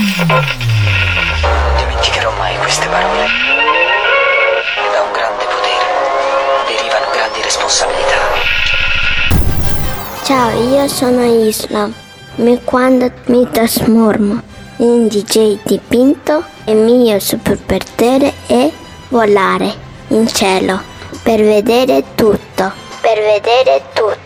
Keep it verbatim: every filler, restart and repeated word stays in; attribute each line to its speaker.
Speaker 1: Non dimenticherò mai queste parole. Da un grande potere derivano grandi responsabilità.
Speaker 2: Ciao, io sono Islam. Mi quando mi trasformo in D J dipinto, il mio superpotere è volare in cielo per vedere tutto, per vedere tutto.